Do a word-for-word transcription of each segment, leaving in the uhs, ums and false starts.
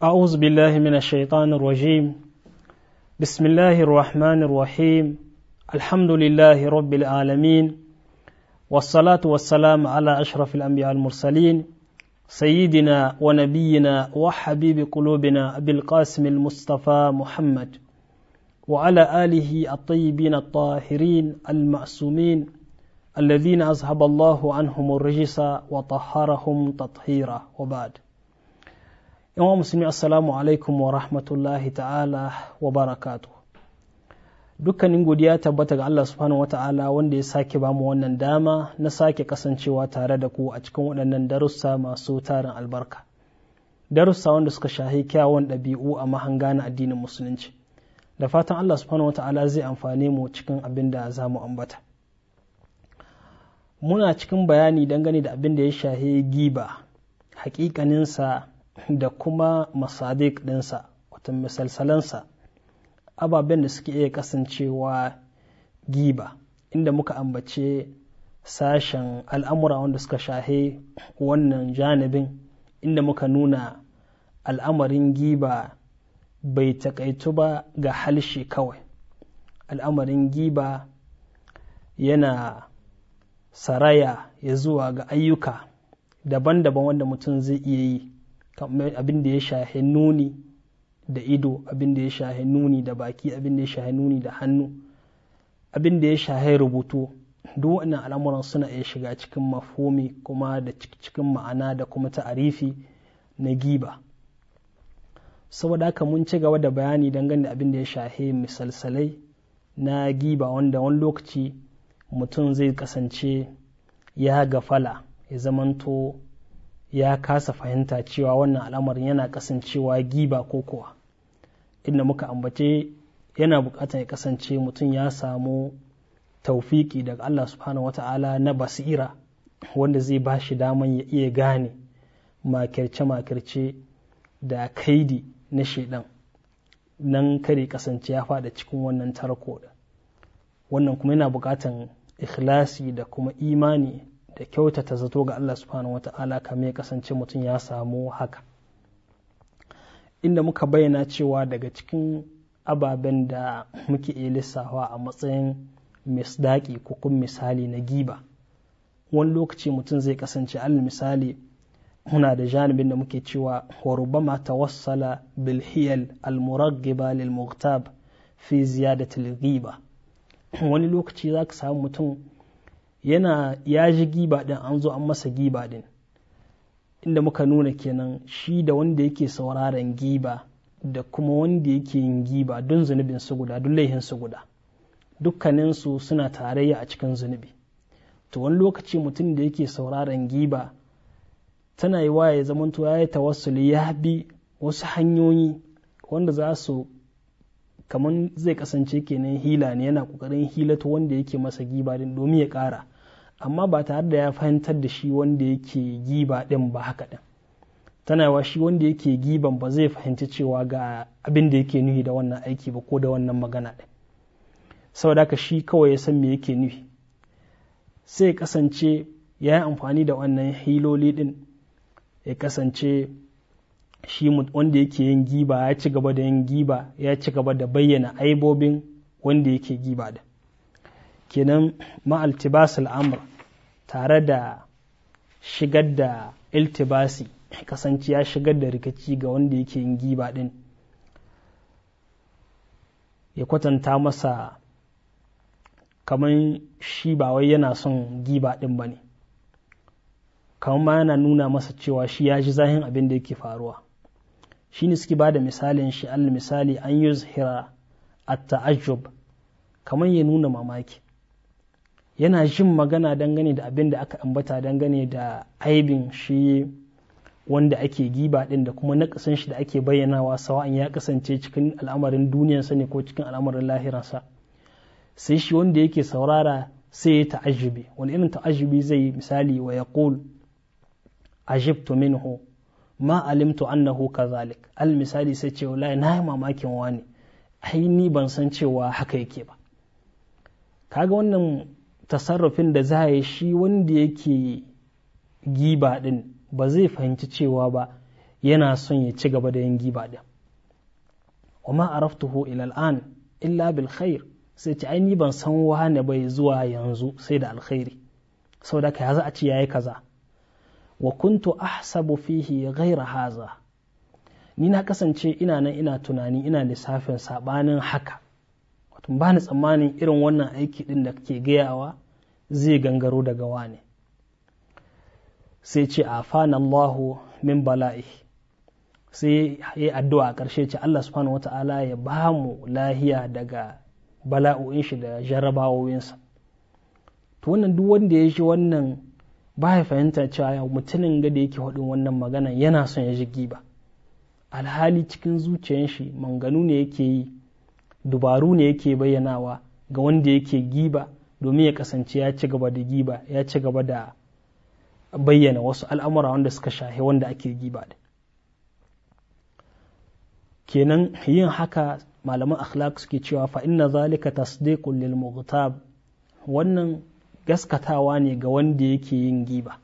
أعوذ بالله من الشيطان الرجيم. بسم الله الرحمن الرحيم. الحمد لله رب العالمين، والصلاة والسلام على أشرف الأنبياء المرسلين سيدنا ونبينا وحبيب قلوبنا أبي القاسم المصطفى محمد وعلى آله الطيبين الطاهرين المعصومين الذين أذهب الله عنهم الرجس وطهرهم تطهيرا، وبعد. yawan musulmi, assalamu alaikum wa rahmatullahi ta'ala wa barakatu. Dukkanin godiya tabbata ga Allah subhanahu wa ta'ala wanda ya sake ba mu wannan dama na sake kasancewa tare da ku a cikin waɗannan darussa masu tarin albarka, darussa wanda suka shahi kyawun ɗabi'u a mahanga na addinin musulunci. Da fatan Allah subhanahu wa ta'ala zai amfane mu cikin abin da za mu ambata. Muna cikin bayani dangane da abin da ya shahi giba, haƙiƙaninsa da kuma masadik ɗinsa, wata misalsalansa, ababen da suke iya kasancewa giba, inda muka ambace sashen al'amura wanda suka shahe wannan janibin, inda muka nuna al'amarin giba bai takaitu ba ga halshe kawai. Al'amarin giba yana saraya ya zuwa ga ayyuka daban-daban wanda mutum zai iya yi, abin da ya shahe nuni da ido, abin da ya shahe nuni da baki, abin da ya shahe nuni da hannu, abin da ya shahe rubutu. Duk wannan al'amuran suna iya shiga cikin mafhumi kuma da cikin ma'ana da kuma ta'arifi na giba. Saboda haka mun ci gaba da bayani dangane da abin da ya shahe misalsalai na giba, wanda wani lokaci mutum zai kasance ya gafala, ya zamanto ya kasa fahimta cewa wannan al'amarin yana kasancewa giba ko kuwa, inda muka ambace yana bukatar ya kasance mutum ya samu taufiki daga Allah subhanahu wata'ala na basira, wanda zai ba shi daman ya iya gane makirce-makirce da kaidi na shaidan, nan kare kasance ya fada cikin wannan tarko da wannan kuma yana bukatar ikhlasi da kuma imani da kyautata zato ga Allah subhanahu wata'ala kamar ya kasance mutum ya samu haka, inda muka bayyana cewa daga cikin ababen da muke iya lissawa a matsayin misdaki ko kuma misali na giba, wani lokaci mutum zai kasance al misali muna da janibin da muke cewa wa rubama tawassala bil hiyal al muraggiba lil mughtab fi ziyadati al ghiba. Wani lokaci zaka samu mutum yana ya ji giba din, an zo an masa giba din, inda muka nuna kenan shi da wanda yake sauraron giba da kuma wanda yake yin giba don zunubin su guda, don laihin su guda, dukkaninsu suna tarayya a cikin zunubi. To wani lokaci mutum da yake sauraron giba tana yi wa ya zamanto ya yi tawassuli, ya bi wasu hanyoyi wanda za su kamar zai kasance kenan hila ne, yana kokarin hilata wanda yake masa giba din domin ya kara, amma ba tare da ya fahimtar da shi wanda yake giba din ba haka din. Tana yawa shi wanda yake giban ba zai fahimci cewa ga abin da yake nuhi da wannan aiki ba ko da wannan magana din, saboda haka shi kawai ya san me yake nuhi, sai ya kasance ya yi amfani da wannan hiloli din, ya kasance shi wanda yake yin giba ya ci gaba da yin giba, ya ci gaba da bayyana aibobin wanda yake giba da kenan ma'altibas al'amur, tare da shigar da iltibasi, kasance ya shigar da rikici ga wanda yake yin giba din, ya kwatanta masa kamar shi ba wai yana son giba din ba ne, kamar ma yana nuna masa cewa shi ya ji zahin abin da yake faruwa. Shi ne suke ba da misalin shi, al misali an yi zuhira a ta'ajjub, kamar ya nuna mamaki, yana jin magana dangane da abin da aka ambata dangane da aibin shi wanda ake giba din da kuma naƙasin shi da ake bayyanawa, sawa'an ya kasance cikin al'amarin duniyarsa ne ko cikin al'amarin lahiransa. Sai shi wanda yake saurara sai ya ta'ajjubi. Wani irin ta'ajjubi zai misali wa yaqul ajibtu minhu ma alimtu annahu kazalik, al misali sai ce wallahi na yi mamakin wani, ai ni ban san cewa haka yake ba. Kaga wannan tasarrufin da za yi shi wanda yake giba din ba zai fahimci cewa ba yana son ya ci gaba da yin giba din. wa ma araftuhu ila al'an illa bil khair, sai ce ai ni ban san wane bai zuwa yanzu sai da alkhairi, saboda ka za a ce yayi kaza. wa kuntu ahsabu fihi ghayra haza, ni na kasance ina nan ina tunani ina lissafin sabanin haka, wato ba ni tsammanin irin wannan aiki din da kake gayawa zai gangaro daga wane. sai ce afana Allahu min bala'i, sai yi addu'a a ƙarshe ce Allah subhanahu wata'ala ya ba mu lahiya daga bala'o'in shi da jarrabawowinsa. To wannan duk wanda ya shi wannan ba ya fahimta cewa mutumin ga da yake haɗin wannan magana yana son ya ji giba, alhali cikin zuciyar shi manganu ne yake yi, dubaru ne yake bayyanawa ga wanda yake giba domin ya kasance ya ci gaba da giba, ya ci gaba da bayyana wasu al'amura wanda suka shahi wanda ake giba da. Kenan yin haka malaman akhlaq suke cewa fa inna zalika tasdiqun lil mughtab, wannan gaskatawa ne ga wanda yake yin giba.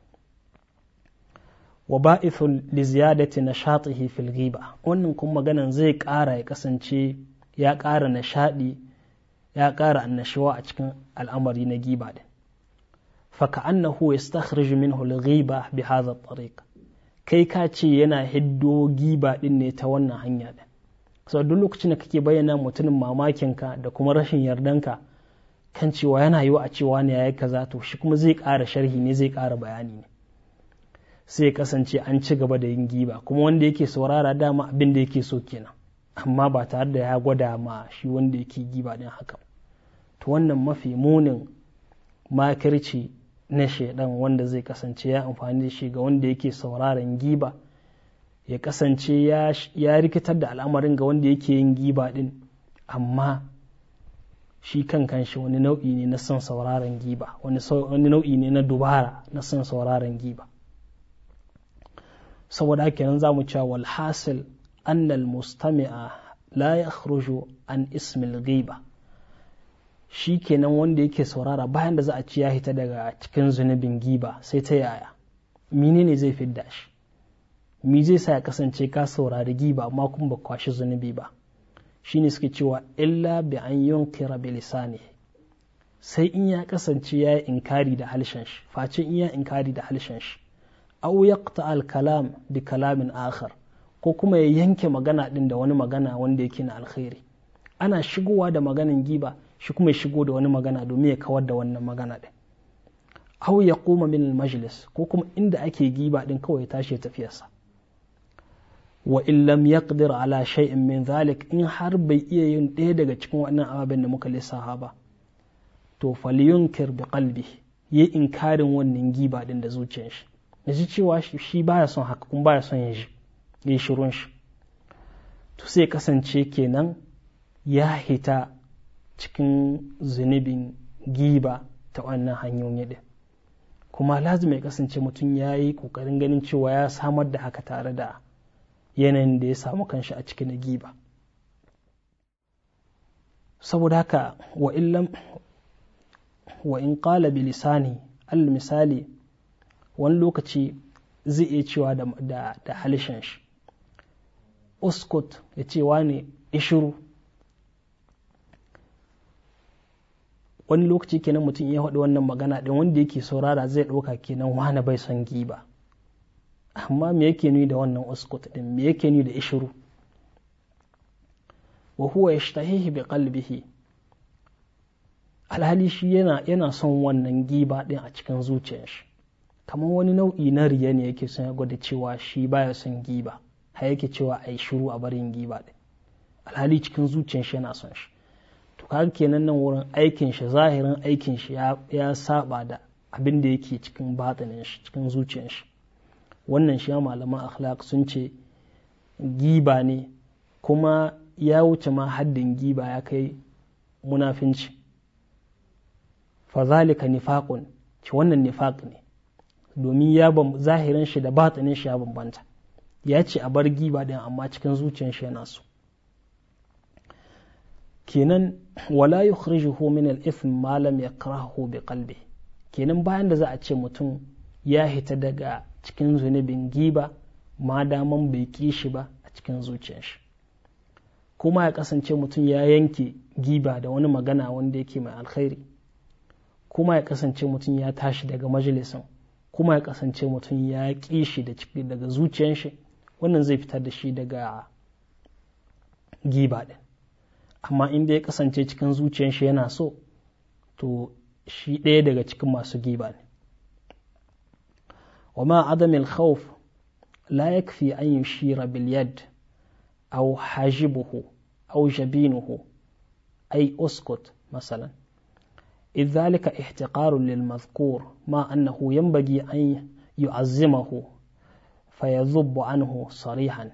wa ba'ithun li ziyadati nashatihi fil ghiba, wannan kuma maganan zai ƙara ya kasance ya ƙara nashadi, ya ƙara annashuwa a cikin al'amari na giba din. fa ka'annahu yastakhriju minhu al ghiba bi hadha at-tariq, kai ka ce yana hiddo giba din ne ta wannan hanya din. so duk lokacin da kake bayyana mutumin mamakinka da kuma rashin yardanka kan cewa yana yiwa a cewa ne yayi kaza, to shi kuma zai ƙara sharhi ne, zai ƙara bayani ne, sai kasance an ci gaba da yin giba, kuma wanda yake saurara dama abin da yake so kenan, amma ba tare da ya gwada ma shi wanda yake giba din haka. to wannan mafi munin makirci na shaidan wanda zai kasance ya amfani da shi ga wanda yake sauraron giba, ya kasance ya rikitar da al'amarin ga wanda yake yin giba din, amma shi kan kanshi wani nau'i ne na son sauraron giba, wani nau'i ne na dubara na son sauraron giba. saboda haka nan zamu cewa wal hasil annal mustami'a la yakhruju an ismil ghiba, shi kenan wanda yake saurara bayan da za a ci ya hita daga cikin zunubin giba, sai ta yaya, menene zai fidda shi, mi zai sa ya kasance ka saurari giba amma kuma ba kwashi zunubi ba. shine suke cewa illa bi an yunkira bi lisani, sai in ya kasance ya yi inkari da halshen shi, face in ya inkari da halshen shi, aw yaqta al kalam bi kalamin akhar, ko kuma ya yanke magana din da wani magana wanda yake na alkhairi. ana shigowa da maganin giba, shi kuma ya shigo da wani magana domin ya kawar da wannan magana din. aw yaquma min al majlis, ko kuma inda ake giba din kawai ya tashi ya tafiyarsa. wa in lam yaqdir ala shay'in min zalik, in har bai iya yin ɗaya daga cikin wannan ababen da muka lissafa ba, to falyunkir bi qalbi, yi inkarin wannan giba din da zuciyar shi, yaji cewa shi baya son haka kuma baya son yin shi, yi shirun shi. to sai kasance kenan ya hita cikin zunubin giba ta wannan hanyoyi din, kuma lazima ya kasance mutum ya yi kokarin ganin cewa ya samar da haka tare da yanayin da ya samu kanshi a cikin giba. saboda haka wa illam wa in qala bi lisani, al misali wani lokaci zai iya cewa da da, da halishin shi, uskut, ya ce wani ishiru. wani lokaci kenan mutum ya haɗu wannan magana ɗin, wanda yake saurara zai ɗauka kenan wani bai son giba, amma me yake nuni da wannan uskut din, me yake nuni da ishiru? wa huwa yashtahihi bi qalbihi, alhali shi yana yana son wannan giba din a cikin zuciyar shi, kamar wani nau'i na riya ne yake son ya gwada cewa shi baya son giba, har yake cewa ai shiru a barin giba din, alhali cikin zuciyar shi yana son shi. to kaga kenan nan wurin aikin shi, zahirin aikin shi ya, ya saba da abin da yake cikin batinin shi, cikin zuciyar shi. wannan shi malaman akhlaq sun ce giba ne, kuma ya wuce ma haddin giba, ya kai munafinci. fa zalika nifaqun, ci wannan nifaq ne, domin ya bam zahirin shi da batinin shi ya bambanta. ya ce a bar giba din amma cikin zuciyar shi yana so. kenan wala yukhrijuhu min al-ithm ma lam yakrahu bi qalbi, kenan bayan da za a ce mutum ya hita daga cikin zunubin giba ma daman bai ƙi shi ba a cikin zuciyar shi. Kuma ya kasance mutum ya yanke giba da wani magana wanda yake mai alkhairi, kuma ya kasance mutum ya tashi daga majalisin, kuma ya kasance mutum ya ƙi shi daga zuciyar shi, wannan zai fitar da shi daga giba ɗin. Amma inda ya kasance cikin zuciyar shi yana so, to shi ɗaya daga cikin masu giba ne. wa ma adamil khawf la yakfi an yushira bil yad aw hajibuhu aw jabinuhu ay uskut masalan إذ ذلك احتقار للمذكور ما أنه ينبغي أن يعزمه فيذب عنه صريحا.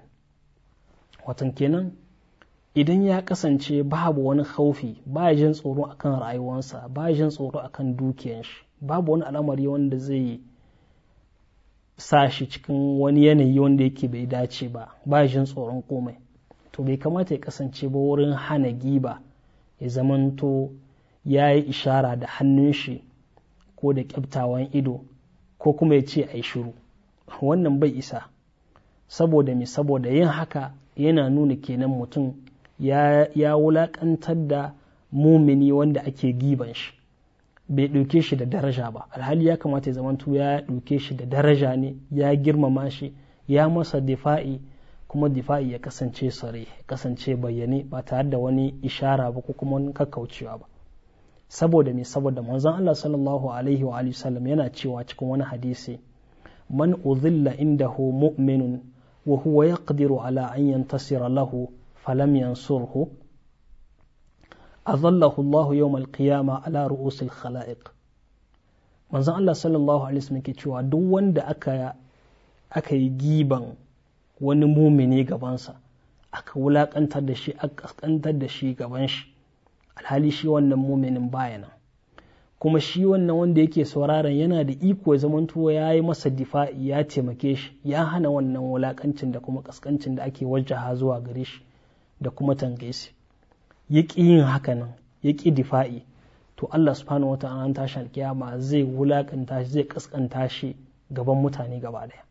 وتنكينا idan ya kasance babu wani khaufi, ba jin tsoro akan rayuwarsa, ba jin tsoro akan dukiyar shi, babu wani al'amari wanda zai sa shi cikin wani yanayi wanda yake bai dace ba, ba jin tsoron komai, to bai kamata ya kasance ba wurin hana giba ya zamanto ya yi ishara da hannun shi ko da kyaftawan ido ko kuma ya ce a yi shiru. Wannan bai isa, saboda me? Saboda yin haka yana nuna kenan mutum ya, ya wulaƙantar da mumini wanda ake giban shi, bai ɗauke shi da daraja ba. Alhali ya kamata ya zamanto ya ɗauke shi da daraja ne, ya girmama shi, ya masa difa'i, kuma difa'i ya kasance sare, ya kasance bayyane ba tare da wani ishara ba ko kuma wani kakkaucewa ba. Saboda me? Saboda manzon Allah sallallahu alaihi wa alihi sallam yana cewa cikin wani hadisi, man udhilla indahu mu'minun wa huwa yaqdiru ala an yantasira lahu falam yansurhu adallahu Allah yawm al-qiyamah ala ru'usil khalaiq. Manzon Allah sallallahu alaihi wasallam ke cewa duk wanda aka aka yi giban wani mumini gabansa, aka wulakantar da shi, aka kaskantar da shi gaban shi, alhali shi wannan muminin baya nan, kuma shi wannan wanda yake sauraron yana da iko ya zamanto ya yi masa difa'i, ya taimake shi, ya hana wannan wulakancin da kuma kaskancin da ake wajaha zuwa gare shi da kuma tangaisi, ya ƙi yin haka nan, ya ƙi difa'i, to Allah subhanahu wata'ala an tashi alkiyama zai wulakanta shi, zai kaskanta shi gaban mutane gaba daya.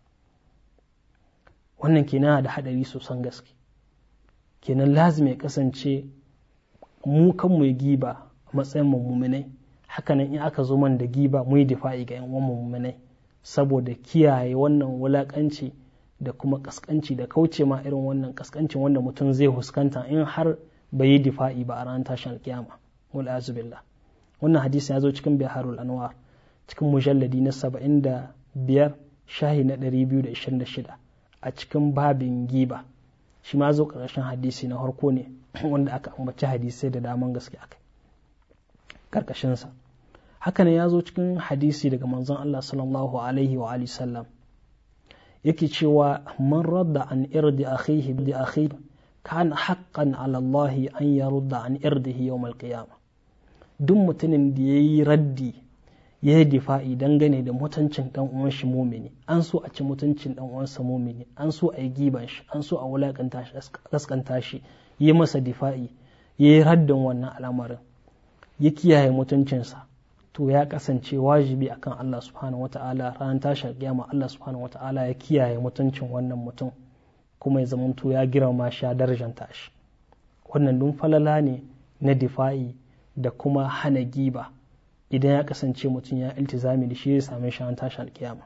Wannan kenan da hadari sosan gaske. Kenan lazim ya kasance mu kan mu yi giba a matsayin mummunai, hakanan in aka zo man da giba mu yi difa'i ga yan uwan mummunai, saboda kiyaye wannan wulakanci da kuma kaskanci da kauce ma irin wannan kaskancin wanda mutum zai huskanta in har bai yi difa'i ba a ranar tashin alkiyama. Wal azu billah. Wannan hadisi ya zo cikin Biharul Anwar cikin mujalladi na saba'in da biyar shahi na ɗari biyu da ishirin da shida a cikin babin giba. Shi ma zo ƙarshen hadisi na harko ne wanda aka ambaci hadisai da daman gaske aka karkashinsa. Haka ne ya zo cikin hadisi daga manzon Allah sallallahu alaihi wa alihi sallam yake cewa man radda an irdi akhihi bi akhihi kana haqqan ala Allah an yarudda an irdihi yawm al-qiyamah. Duk mutumin da yayi raddi ya yi difa'i dangane da mutuncin dan uwan shi mumini, an so a ci mutuncin dan uwansa mumini, an so a yi giban shi, an so a wulakanta shi, kaskanta shi, yi masa difa'i, ya yi raddin wannan al'amarin, ya kiyaye mutuncinsa, to ya kasance wajibi akan Allah subhanahu wata'ala ranar tashar kiyama Allah subhanahu wata'ala ya kiyaye mutuncin wannan mutum, kuma ya zamanto ya girma shi, ya darajanta shi. Wannan dun falala ne na difa'i da kuma hana giba idan ya kasance mutum ya iltizami da shi ya same shi ranar tashar kiyama.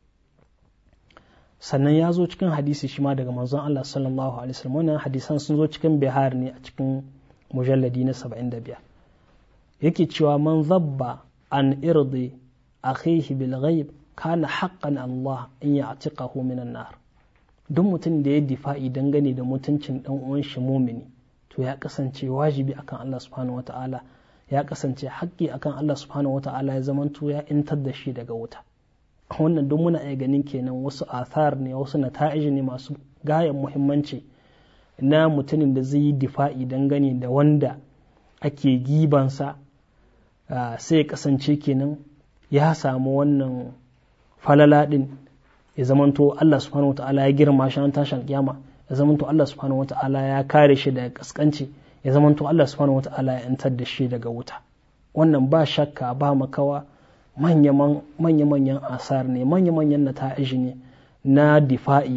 Sannan ya zo cikin hadisi shi ma daga manzon Allah sallallahu alaihi wasallam, wannan hadisan sun zo cikin Bihar ne a cikin mujalladi na saba'in da biyar. Yake cewa man zabba an irdi akhihi bil ghaib kana haqqan Allah in ya'tiqahu minan nar. Duk mutum da ya difa'i dangane da mutuncin dan uwan shi mumini, to ya kasance wajibi akan Allah subhanahu wata'ala, ya kasance haƙƙi akan Allah subhanahu wata'ala ya zamanto ya intar da shi daga wuta. Wannan duk muna iya ganin kenan wasu athar ne, wasu nata'ij ne masu gayan muhimmanci na mutumin da zai yi difa'i dangane da wanda ake gibansa, uh, sai ya kasance kenan ya samu wannan falala din, ya zamanto Allah subhanahu wata'ala ya girma shi an tashin kiyama, ya zamanto Allah subhanahu wata'ala ya kare shi daga kaskanci, ya zamanto Allah subhanahu wata'ala ya yantar da shi daga wuta. Wannan ba shakka ba makawa manya-manyan asar ne, manya-manyan nata'ij ne na difa'i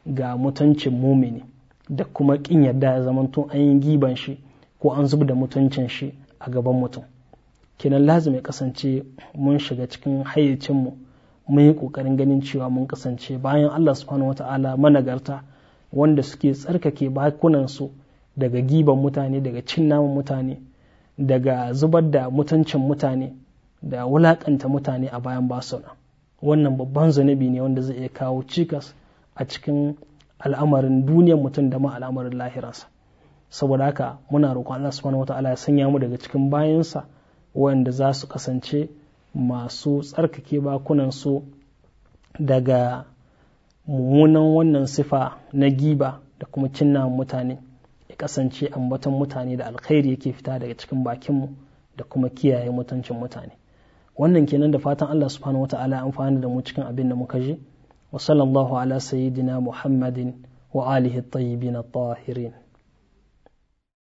ga mutuncin mumini da kuma kin yadda ya zamanto an yi giban shi ko an zub da mutuncin shi a gaban mutum. Kenan lazim ya kasance mun shiga cikin hayyacinmu mun yi ƙoƙarin ganin cewa mun kasance bayan Allah subhanahu wata'ala managarta wanda suke tsarkake bakunansu daga giban mutane, daga cin naman mutane, daga zubar da mutuncin mutane, da wulaƙanta mutane a bayan basuna. Wannan babban zunubi ne wanda zai iya kawo cikas a cikin al'amarin duniyar mutum da ma al'amarin lahiransa. Saboda haka muna roƙon Allah subhanahu wata'ala ya sanya mu daga cikin bayansa wanda za su kasance masu tsarkake bakunansu daga mummunan wannan sifa na giba da kuma cinna mutane, ya kasance ambaton mutane da alkhairi yake fita daga cikin bakinmu da kuma kiyaye mutuncin mutane. Wannan kenan, da fatan Allah subhanahu wata'ala ya amfani da mu cikin abin da muka ji. Wa sallallahu ala sayyidina Muhammadin wa alihi at-tayyibin at-tahirin.